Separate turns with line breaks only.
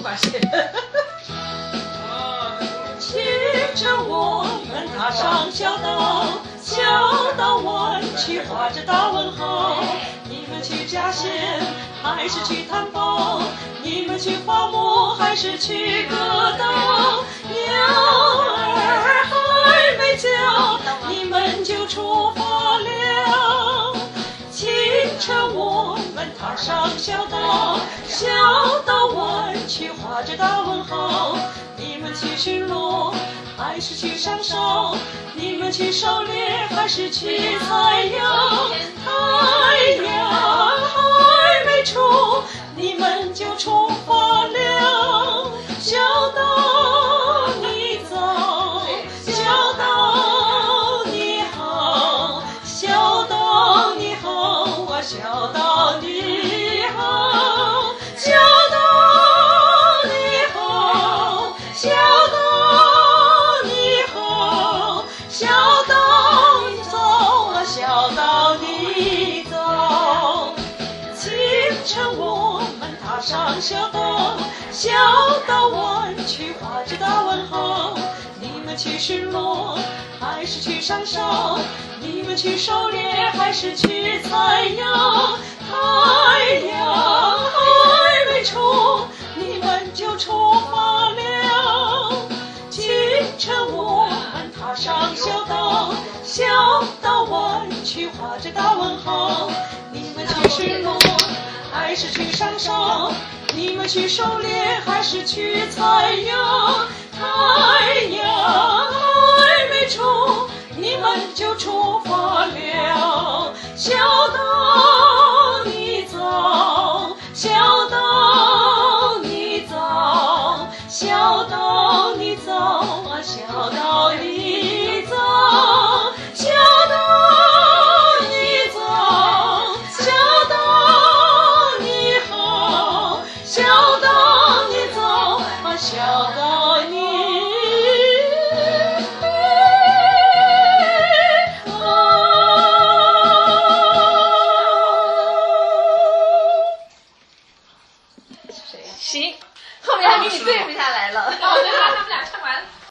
关系。
清晨我们踏上小岛，小岛湾去画着大问号。你们去嘉县还是去探宝？你们去花木还是去歌岛？鸟儿还没叫，你们就出发了。清晨我们踏上小岛，小岛湾去画着大问号。你们去巡逻还是去上哨？你们去狩猎还是去采药？太阳还没出，你们就出发了。小岛你早，小岛你好，小岛你好啊，小岛你好，小岛你好，小岛你好，小岛你走啊，小岛你走。清晨我们踏上小岛，小岛湾去画着大问号。你们去巡逻还是去上哨？你们去狩猎还是去采药？太阳还没出，你们就出发了。清晨我们踏上小岛，小岛湾去画着大问号。你们去巡逻还是去上哨？你们去狩猎还是去采药？太阳还没出，你们就出发了。小